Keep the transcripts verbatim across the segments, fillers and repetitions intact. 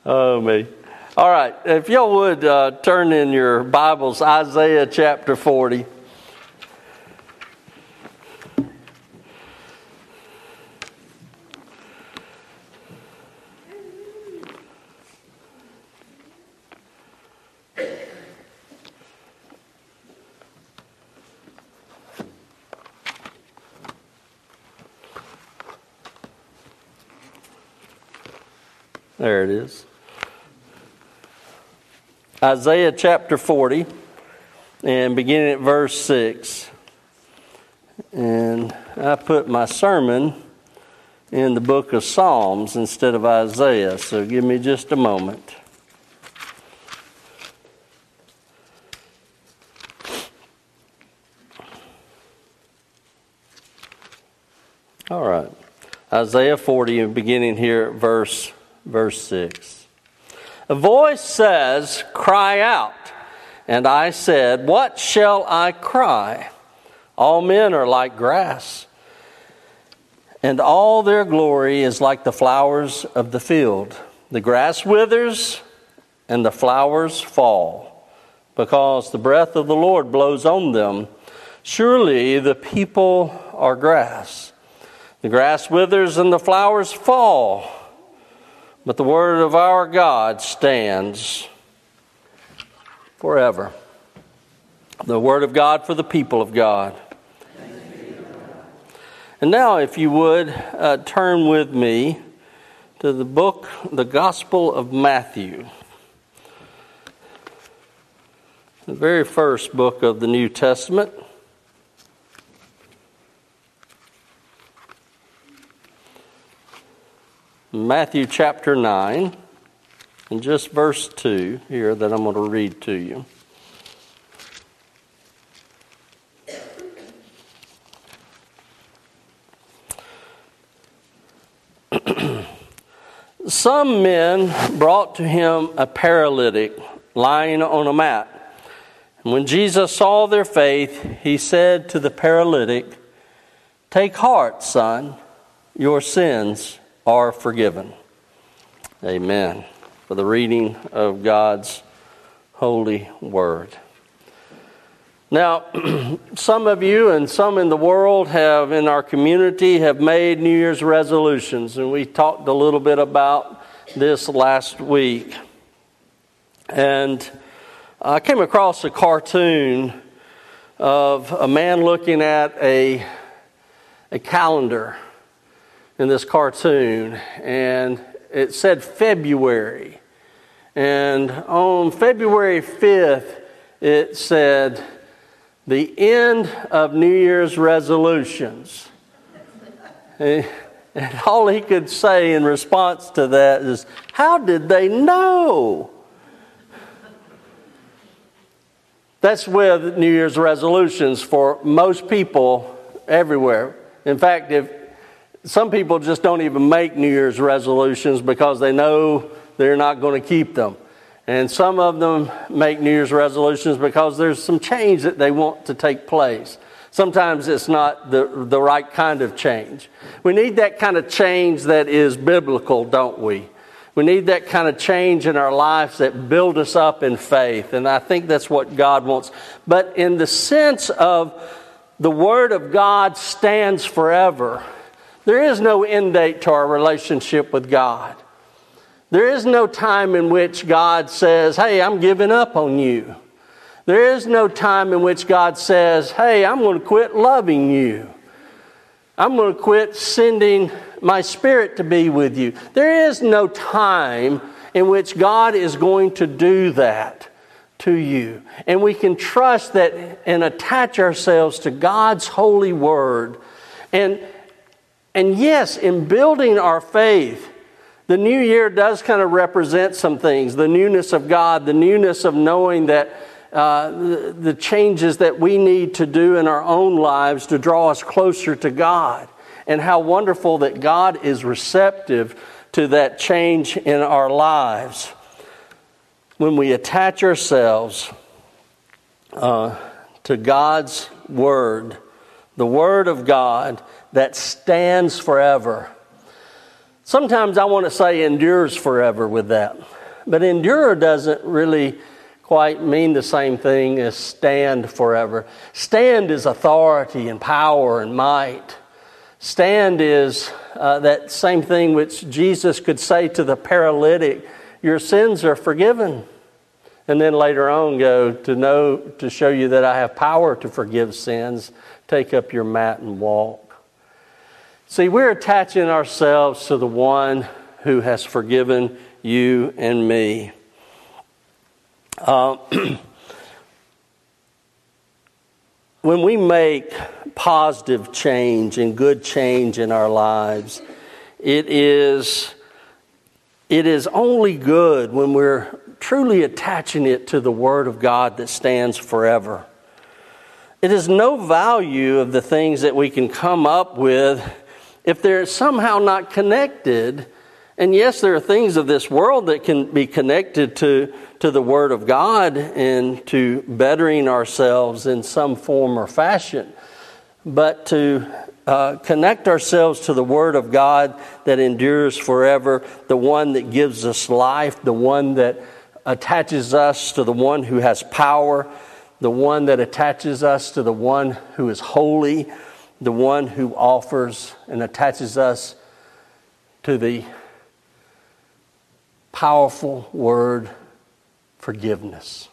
Oh, me. All right. If y'all would uh, turn in your Bibles, Isaiah chapter forty. There it is. Isaiah chapter forty, and beginning at verse six. And I put my sermon in the book of Psalms instead of Isaiah, so give me just a moment. All right. Isaiah forty, and beginning here at verse Verse six. A voice says, "Cry out." And I said, "What shall I cry? All men are like grass, and all their glory is like the flowers of the field. The grass withers, and the flowers fall, because the breath of the Lord blows on them. Surely the people are grass. The grass withers, and the flowers fall, but the word of our God stands forever." The word of God for the people of God. And now, if you would, uh, turn with me to the book, the Gospel of Matthew. The very first book of the New Testament. Matthew chapter nine, and just verse two here that I'm going to read to you. Some men brought to him a paralytic lying on a mat. And when Jesus saw their faith, he said to the paralytic, "Take heart, son, your sins are forgiven." Amen. For the reading of God's holy word. Now, some of you and some in the world have, in our community, have made New Year's resolutions, and we talked a little bit about this last week. And I came across a cartoon of a man looking at a a calendar in this cartoon, and it said February. And on February fifth, it said, "The end of New Year's resolutions." And all he could say in response to that is, "How did they know?" That's with New Year's resolutions for most people everywhere. In fact, if some people just don't even make New Year's resolutions because they know they're not going to keep them. And some of them make New Year's resolutions because there's some change that they want to take place. Sometimes it's not the, the right kind of change. We need that kind of change that is biblical, don't we? We need that kind of change in our lives that build us up in faith. And I think that's what God wants. But in the sense of the Word of God stands forever, there is no end date to our relationship with God. There is no time in which God says, "Hey, I'm giving up on you." There is no time in which God says, "Hey, I'm going to quit loving you. I'm going to quit sending my Spirit to be with you." There is no time in which God is going to do that to you. And we can trust that and attach ourselves to God's holy word. And And yes, in building our faith, the new year does kind of represent some things. The newness of God, the newness of knowing that uh, the, the changes that we need to do in our own lives to draw us closer to God. And how wonderful that God is receptive to that change in our lives. When we attach ourselves uh, to God's Word, the Word of God that stands forever. Sometimes I want to say endures forever with that. But endure doesn't really quite mean the same thing as stand forever. Stand is authority and power and might. Stand is uh, that same thing which Jesus could say to the paralytic, your sins are forgiven. And then later on go to know, to show you that I have power to forgive sins. Take up your mat and walk. See, we're attaching ourselves to the one who has forgiven you and me. Uh, when we make positive change and good change in our lives, it is, it is only good when we're truly attaching it to the Word of God that stands forever. It is no value of the things that we can come up with if they're somehow not connected. And yes, there are things of this world that can be connected to, to the Word of God and to bettering ourselves in some form or fashion. But to uh, connect ourselves to the Word of God that endures forever, the one that gives us life, the one that attaches us to the one who has power, the one that attaches us to the one who is holy, the one who offers and attaches us to the powerful word, forgiveness.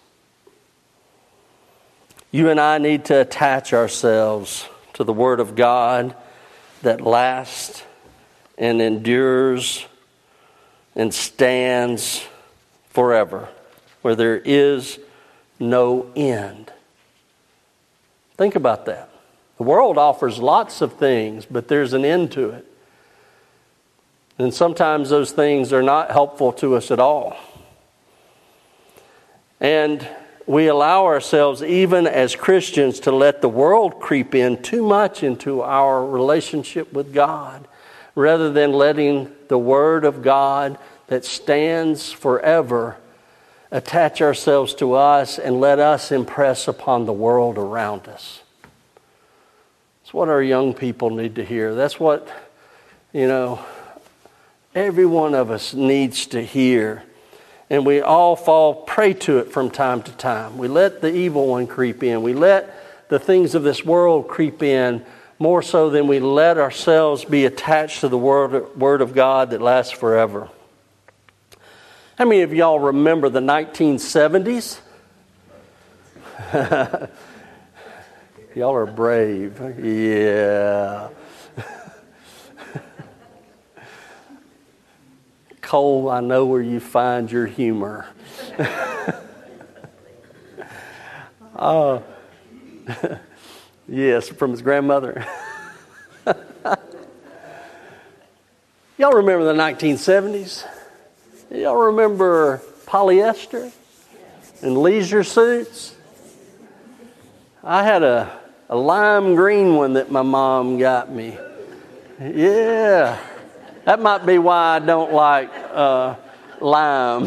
You and I need to attach ourselves to the Word of God that lasts and endures and stands forever, where there is no end. Think about that. The world offers lots of things, but there's an end to it. And sometimes those things are not helpful to us at all. And we allow ourselves, even as Christians, to let the world creep in too much into our relationship with God, rather than letting the Word of God that stands forever attach ourselves to us and let us impress upon the world around us. That's what our young people need to hear. That's what, you know, every one of us needs to hear. And we all fall prey to it from time to time. We let the evil one creep in. We let the things of this world creep in more so than we let ourselves be attached to the Word, word of God that lasts forever. How many of y'all remember the nineteen seventies? Y'all are brave. Yeah. Cole, I know where you find your humor. Oh, yes, from his grandmother. Y'all remember the nineteen seventies? Y'all remember polyester and leisure suits? I had a, a lime green one that my mom got me. Yeah. That might be why I don't like uh, lime.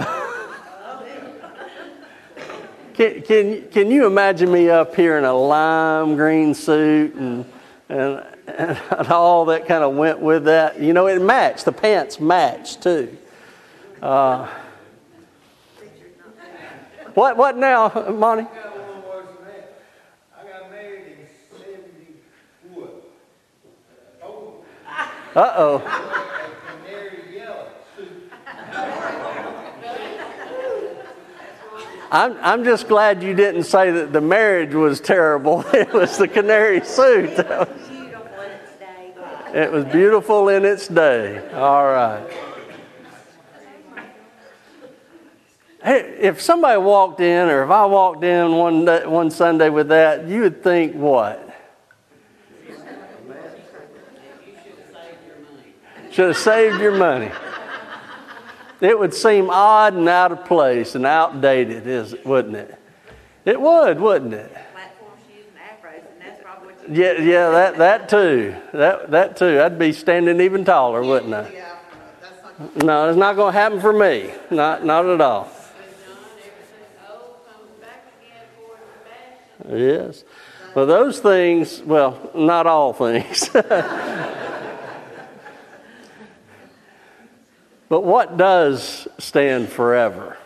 can, can, can you imagine me up here in a lime green suit and, and, and all that kind of went with that? You know, it matched. The pants matched too. Uh, what what now, Monty? I got one worse than that. I got married in seventy-one. Oh. Uh-oh. I'm I'm just glad you didn't say that the marriage was terrible. It was the canary suit. It was beautiful in its day. All right. Hey, if somebody walked in, or if I walked in one day, one Sunday with that, you would think what? Should have saved your money. It would seem odd and out of place and outdated, is wouldn't it? It would, wouldn't it? Platform shoes and afros, and that's probably what you Yeah, yeah, that that too. That that too. I'd be standing even taller, wouldn't I? Yeah, that's like No, it's not going to happen for me. Not not at all. Yes. Well, those things, well, not all things. But what does stand forever?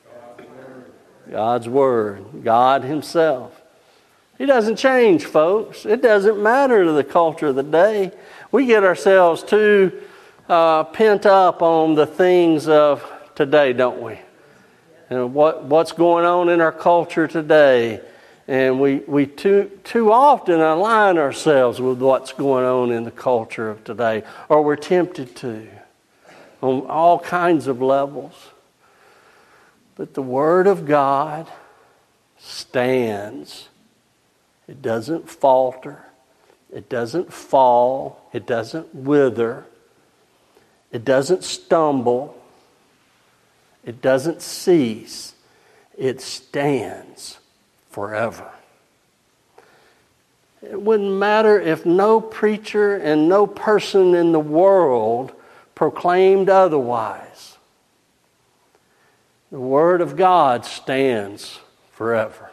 God's Word. God Himself. He doesn't change, folks. It doesn't matter to the culture of the day. We get ourselves too uh, pent up on the things of today, don't we? And what, what's going on in our culture today. And we, we too, too often align ourselves with what's going on in the culture of today. Or we're tempted to. On all kinds of levels. But the Word of God stands. It doesn't falter. It doesn't fall. It doesn't wither. It doesn't stumble. It doesn't cease. It stands forever. It wouldn't matter if no preacher and no person in the world proclaimed otherwise. The Word of God stands forever.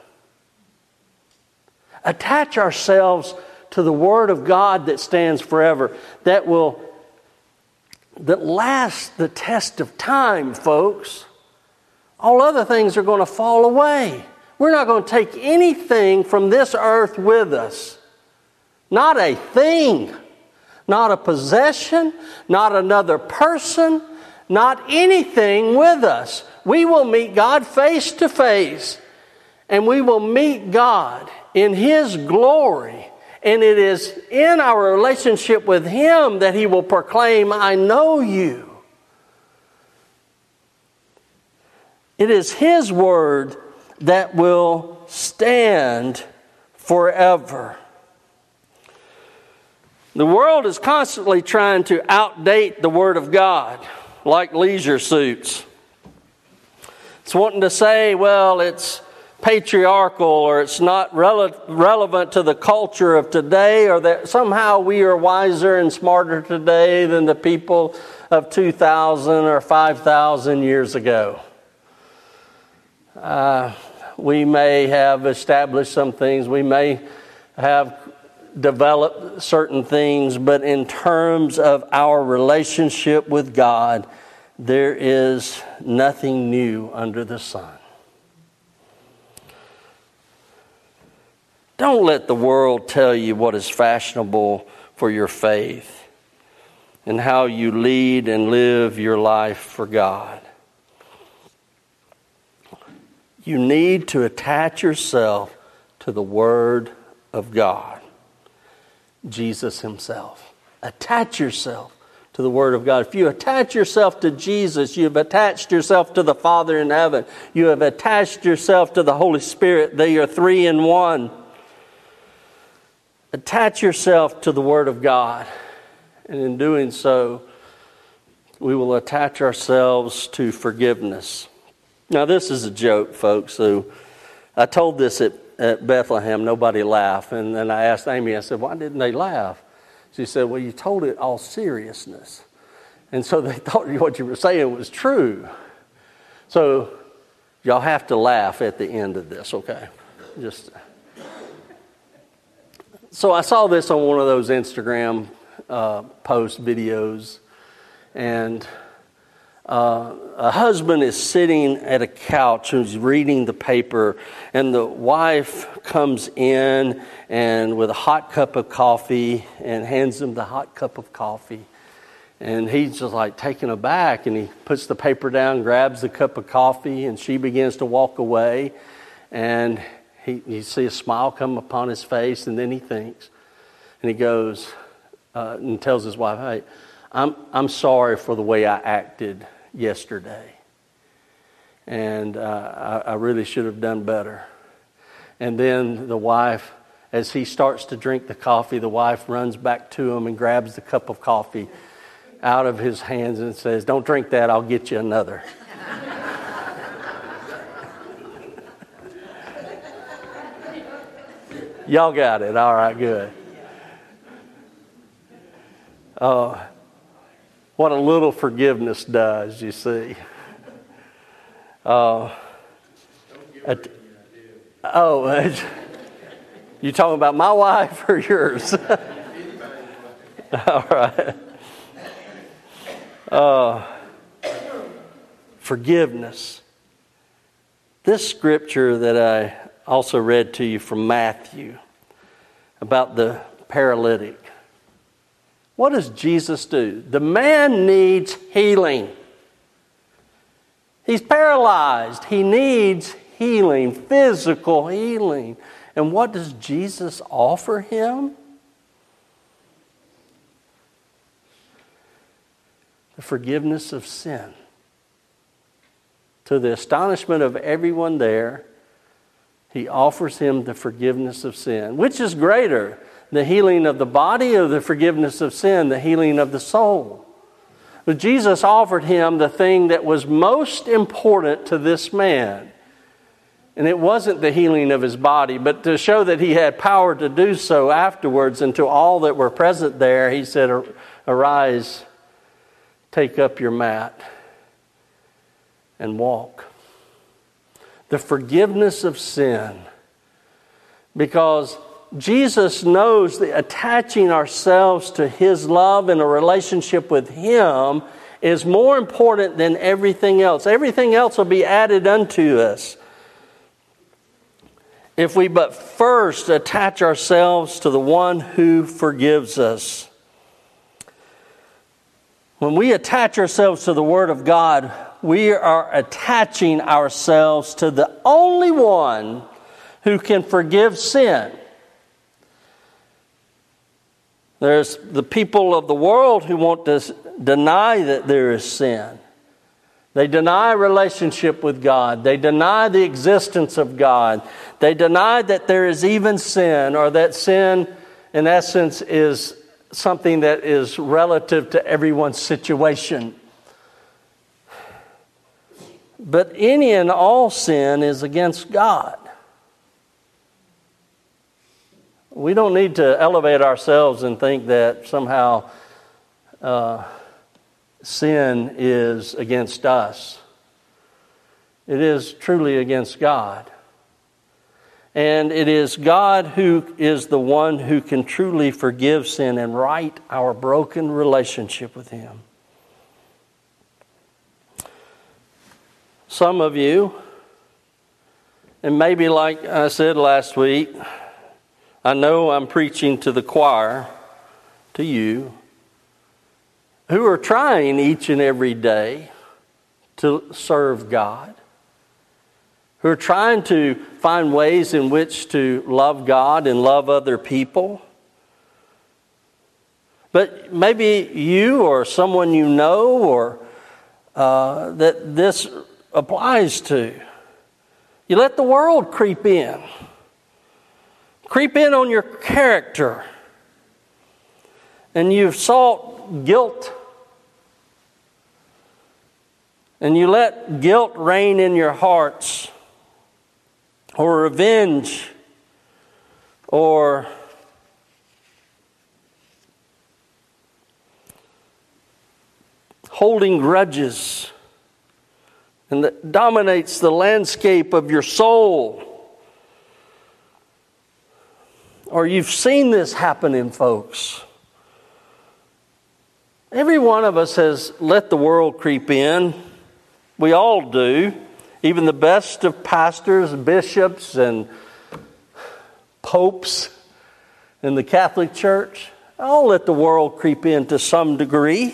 Attach ourselves to the Word of God that stands forever, that will that lasts the test of time, folks. All other things are going to fall away. We're not going to take anything from this earth with us. Not a thing. Not a possession. Not another person. Not anything with us. We will meet God face to face. And we will meet God in His glory. And it is in our relationship with Him that He will proclaim, I know you. It is His Word that will stand forever. The world is constantly trying to outdate the Word of God, like leisure suits. It's wanting to say, well, it's patriarchal, or it's not rele- relevant to the culture of today, or that somehow we are wiser and smarter today than the people of two thousand or five thousand years ago. Uh, we may have established some things, we may have developed certain things, but in terms of our relationship with God, there is nothing new under the sun. Don't let the world tell you what is fashionable for your faith and how you lead and live your life for God. You need to attach yourself to the Word of God, Jesus Himself. Attach yourself to the Word of God. If you attach yourself to Jesus, you have attached yourself to the Father in heaven. You have attached yourself to the Holy Spirit. They are three in one. Attach yourself to the Word of God. And in doing so, we will attach ourselves to forgiveness. Now, this is a joke, folks. So I told this at, at Bethlehem. Nobody laughed. And then I asked Amy, I said, why didn't they laugh? She said, well, you told it all seriousness. And so they thought what you were saying was true. So y'all have to laugh at the end of this, okay? Just... So I saw this on one of those Instagram uh, post videos, and uh, a husband is sitting at a couch and he's reading the paper, and the wife comes in and with a hot cup of coffee and hands him the hot cup of coffee, and he's just like taken aback, and he puts the paper down, grabs the cup of coffee, and she begins to walk away, and He, you see a smile come upon his face, and then he thinks, and he goes uh, and tells his wife, hey, I'm I'm sorry for the way I acted yesterday. And uh, I, I really should have done better. And then the wife, as he starts to drink the coffee, the wife runs back to him and grabs the cup of coffee out of his hands and says, don't drink that, I'll get you another. Y'all got it. All right, good. Uh, what a little forgiveness does, you see. Uh, at, oh, you talking about my wife or yours? All right. Uh, forgiveness. This scripture that I also read to you from Matthew about the paralytic. What does Jesus do? The man needs healing. He's paralyzed. He needs healing, physical healing. And what does Jesus offer him? The forgiveness of sin. To the astonishment of everyone there, he offers him the forgiveness of sin. Which is greater, the healing of the body or the forgiveness of sin, the healing of the soul? But Jesus offered him the thing that was most important to this man. And it wasn't the healing of his body, but to show that he had power to do so afterwards, and to all that were present there, he said, "Arise, take up your mat, and walk." The forgiveness of sin. Because Jesus knows that attaching ourselves to His love and a relationship with Him is more important than everything else. Everything else will be added unto us if we but first attach ourselves to the one who forgives us. When we attach ourselves to the Word of God, we are attaching ourselves to the only one who can forgive sin. There's the people of the world who want to deny that there is sin. They deny relationship with God. They deny the existence of God. They deny that there is even sin, or that sin, in essence, is something that is relative to everyone's situation. But any and all sin is against God. We don't need to elevate ourselves and think that somehow uh, sin is against us. It is truly against God. And it is God who is the one who can truly forgive sin and right our broken relationship with Him. Some of you, and maybe like I said last week, I know I'm preaching to the choir, to you, who are trying each and every day to serve God, who are trying to find ways in which to love God and love other people. But maybe you or someone you know or uh, that this applies to. You let the world creep in. Creep in on your character. And you've sought guilt. And you let guilt reign in your hearts. Or revenge. Or holding grudges. And that dominates the landscape of your soul. Or you've seen this happen in folks. Every one of us has let the world creep in. We all do. Even the best of pastors, bishops, and popes in the Catholic Church, all let the world creep in to some degree.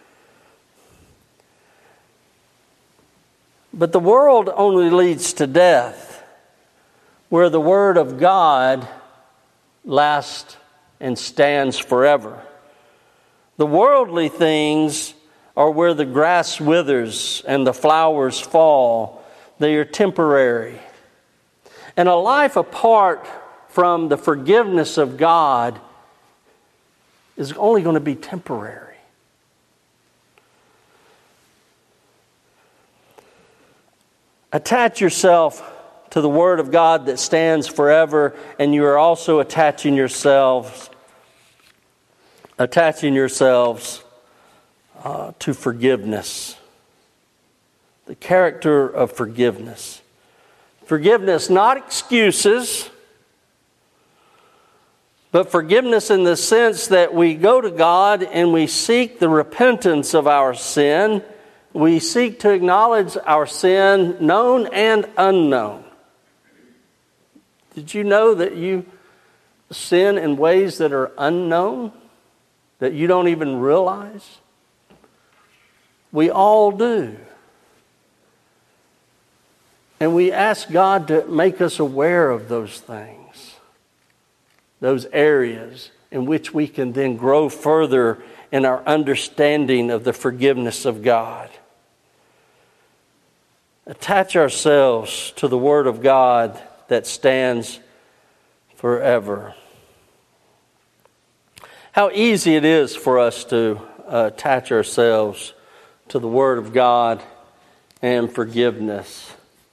But the world only leads to death, where the Word of God lasts and stands forever. The worldly things are where the grass withers and the flowers fall. They are temporary. And a life apart from the forgiveness of God is only going to be temporary. Attach yourself to the Word of God that stands forever, and you are also attaching yourselves, attaching yourselves uh, to forgiveness. The character of forgiveness. Forgiveness, not excuses, but forgiveness in the sense that we go to God and we seek the repentance of our sin. we seek to acknowledge our sin, known and unknown. Did you know that you sin in ways that are unknown, that you don't even realize? We all do. And we ask God to make us aware of those things, those areas in which we can then grow further in our understanding of the forgiveness of God. Attach ourselves to the Word of God that stands forever. How easy it is for us to uh, attach ourselves to the Word of God and forgiveness.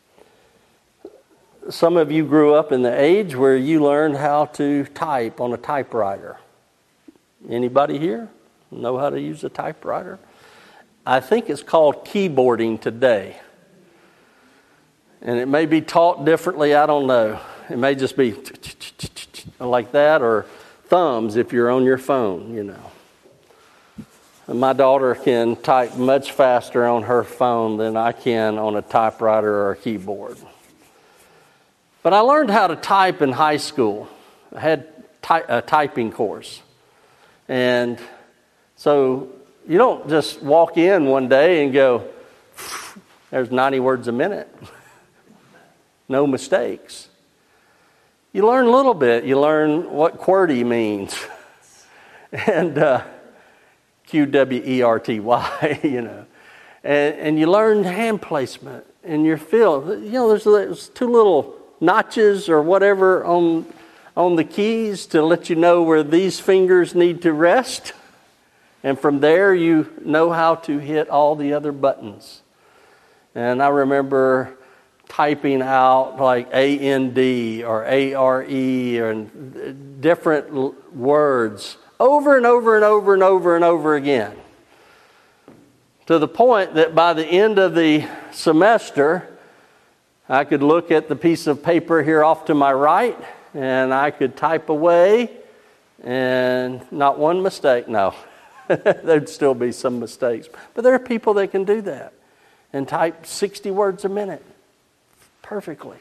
Some of you grew up in the age where you learned how to type on a typewriter. Anybody here know how to use a typewriter? I think it's called keyboarding today. And it may be taught differently, I don't know. It may just be like that, or thumbs if you're on your phone, you know. And my daughter can type much faster on her phone than I can on a typewriter or a keyboard. But I learned how to type in high school. I had ty- a typing course. And so you don't just walk in one day and go, there's ninety words a minute. No mistakes. You learn a little bit. You learn what QWERTY means. and uh, Q W E R T Y, you know. And, and you learn hand placement in your field. You know, there's, there's two little notches or whatever on, on the keys to let you know where these fingers need to rest. And from there, you know how to hit all the other buttons. And I remember typing out like A N D or A R E and different l- words over and over and over and over and over again. To the point that by the end of the semester, I could look at the piece of paper here off to my right and I could type away and not one mistake. No, there'd still be some mistakes. But there are people that can do that and type sixty words a minute. Perfectly.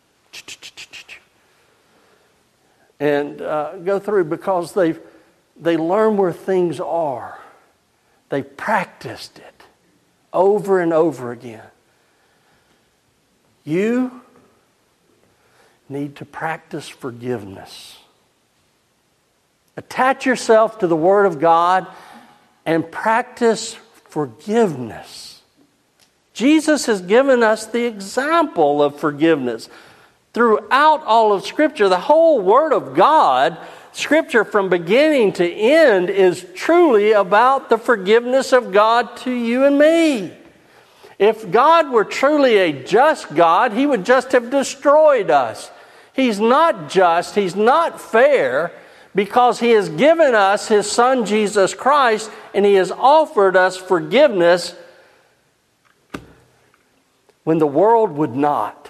And uh, go through because they they learn where things are. They practiced it over and over again. You need to practice forgiveness. Attach yourself to the Word of God and practice forgiveness. Jesus has given us the example of forgiveness. Throughout all of Scripture, the whole Word of God, Scripture from beginning to end, is truly about the forgiveness of God to you and me. If God were truly a just God, He would just have destroyed us. He's not just, He's not fair, because He has given us His Son Jesus Christ, and He has offered us forgiveness when the world would not.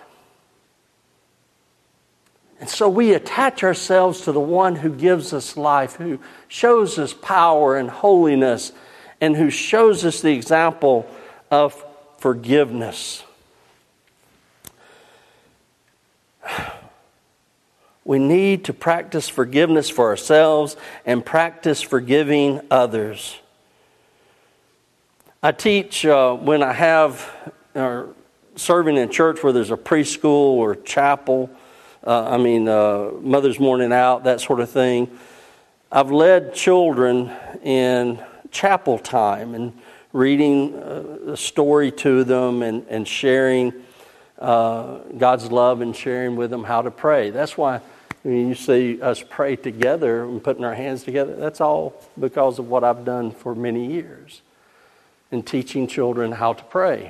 And so we attach ourselves to the one who gives us life, who shows us power and holiness, and who shows us the example of forgiveness. We need to practice forgiveness for ourselves and practice forgiving others. I teach uh, when I have uh, serving in church where there's a preschool or chapel, uh, I mean uh, Mother's Morning Out, that sort of thing. I've led children in chapel time and reading uh, a story to them and, and sharing uh, God's love and sharing with them how to pray. That's why when you see us pray together and putting our hands together, that's all because of what I've done for many years in teaching children how to pray.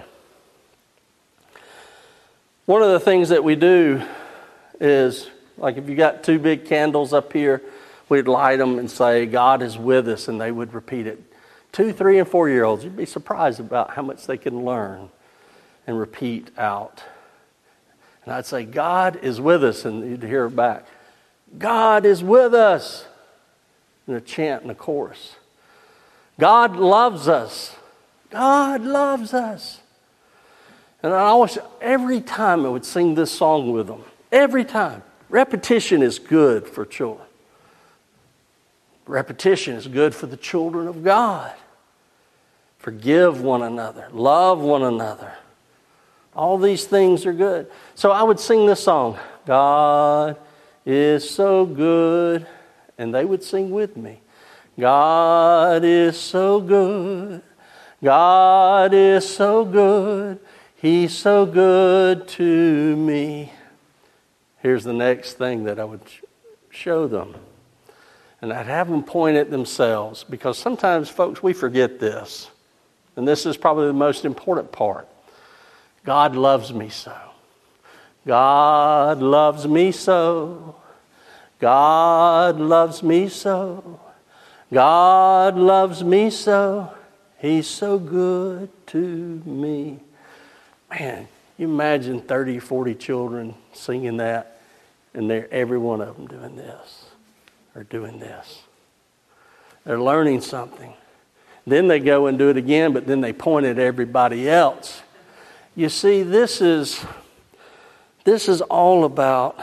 One of the things that we do is, like if you got two big candles up here, we'd light them and say, God is with us, and they would repeat it. Two, three, and four-year-olds, you'd be surprised about how much they can learn and repeat out. And I'd say, God is with us, and you'd hear it back. God is with us. And a chant and a chorus. God loves us. God loves us. And I always, every time I would sing this song with them. Every time. Repetition is good for children. Repetition is good for the children of God. Forgive one another. Love one another. All these things are good. So I would sing this song. God is so good. And they would sing with me. God is so good. God is so good. He's so good to me. Here's the next thing that I would show them. And I'd have them point at themselves, because sometimes, folks, we forget this. And this is probably the most important part. God loves me so. God loves me so. God loves me so. God loves me so. He's so good to me. Man, you imagine thirty, forty children singing that, and they're every one of them doing this or doing this. They're learning something. Then they go and do it again, but then they point at everybody else. You see, this is this is all about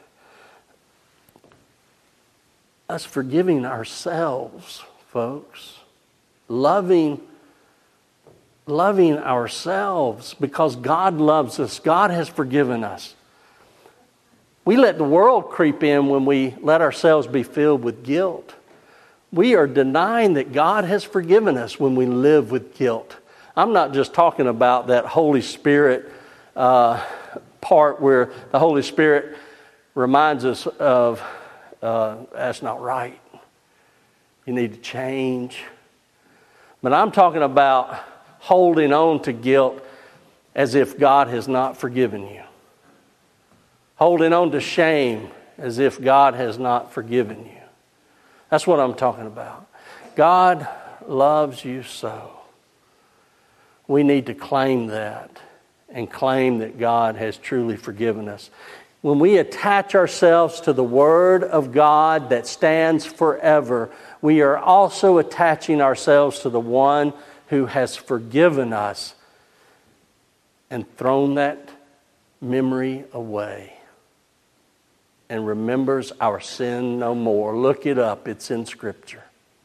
us forgiving ourselves, folks. Loving, loving ourselves because God loves us. God has forgiven us. We let the world creep in when we let ourselves be filled with guilt. We are denying that God has forgiven us when we live with guilt. I'm not just talking about that Holy Spirit uh, part where the Holy Spirit reminds us of uh, that's not right. You need to change. But I'm talking about holding on to guilt as if God has not forgiven you. Holding on to shame as if God has not forgiven you. That's what I'm talking about. God loves you so. We need to claim that and claim that God has truly forgiven us. When we attach ourselves to the Word of God that stands forever, we are also attaching ourselves to the one who has forgiven us and thrown that memory away and remembers our sin no more. Look it up. It's in Scripture.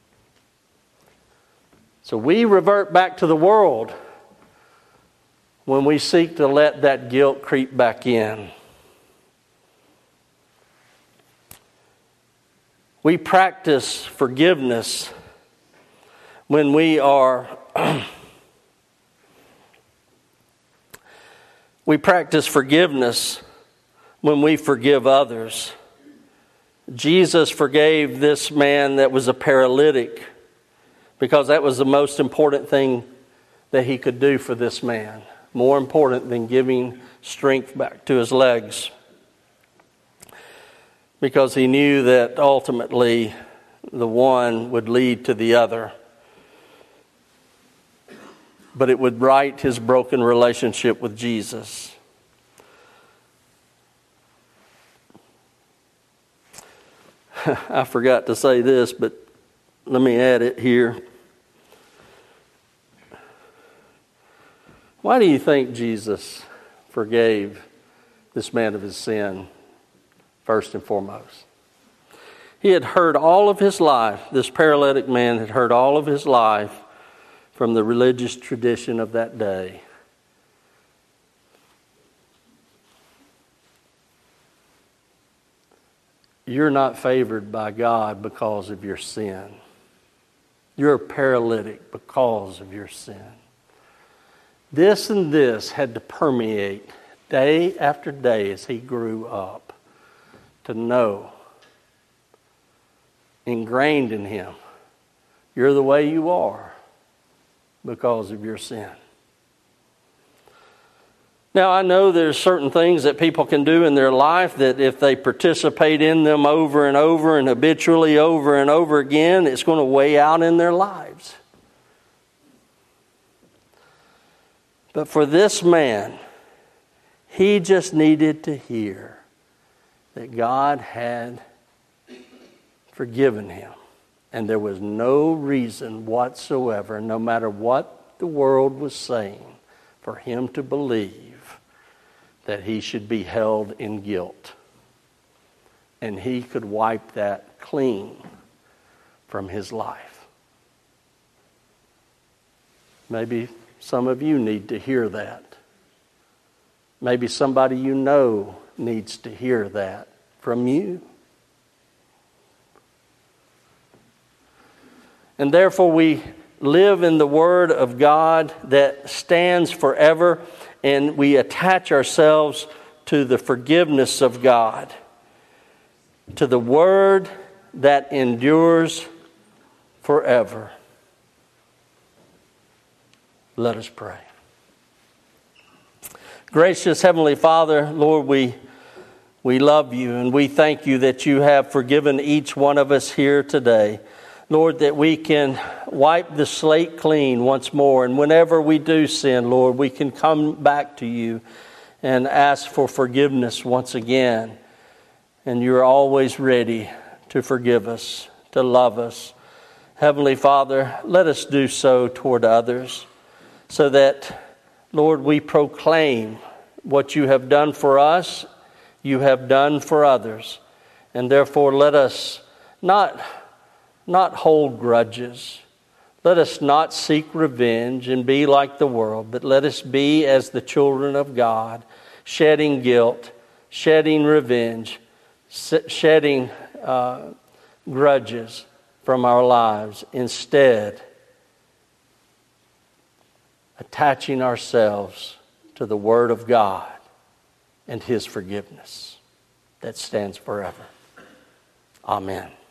So we revert back to the world when we seek to let that guilt creep back in. We practice forgiveness when we are we practice forgiveness when we forgive others. Jesus forgave this man that was a paralytic because that was the most important thing that he could do for this man. More important than giving strength back to his legs. Because he knew that ultimately the one would lead to the other. But it would right his broken relationship with Jesus. I forgot to say this, but let me add it here. Why do you think Jesus forgave this man of his sin? First and foremost, he had heard all of his life, this paralytic man had heard all of his life from the religious tradition of that day. You're not favored by God because of your sin. You're a paralytic because of your sin. This and this had to permeate day after day as he grew up. To know, ingrained in him, you're the way you are because of your sin. Now, I know there's certain things that people can do in their life that if they participate in them over and over and habitually over and over again, it's going to weigh out in their lives. But for this man, he just needed to hear that God had forgiven him. And there was no reason whatsoever, no matter what the world was saying for him to believe that he should be held in guilt. And he could wipe that clean from his life. Maybe some of you need to hear that. Maybe somebody you know needs to hear that from you. And therefore we live in the Word of God that stands forever, and we attach ourselves to the forgiveness of God, to the Word that endures forever. Let us pray. Gracious Heavenly Father, Lord, we we love you and we thank you that you have forgiven each one of us here today. Lord, that we can wipe the slate clean once more. And whenever we do sin, Lord, we can come back to you and ask for forgiveness once again. And you're always ready to forgive us, to love us. Heavenly Father, let us do so toward others so that, Lord, we proclaim what you have done for us, you have done for others. And therefore, let us not, not hold grudges. Let us not seek revenge and be like the world, but let us be as the children of God, shedding guilt, shedding revenge, shedding uh, grudges from our lives. Instead, attaching ourselves to the Word of God and His forgiveness that stands forever. Amen.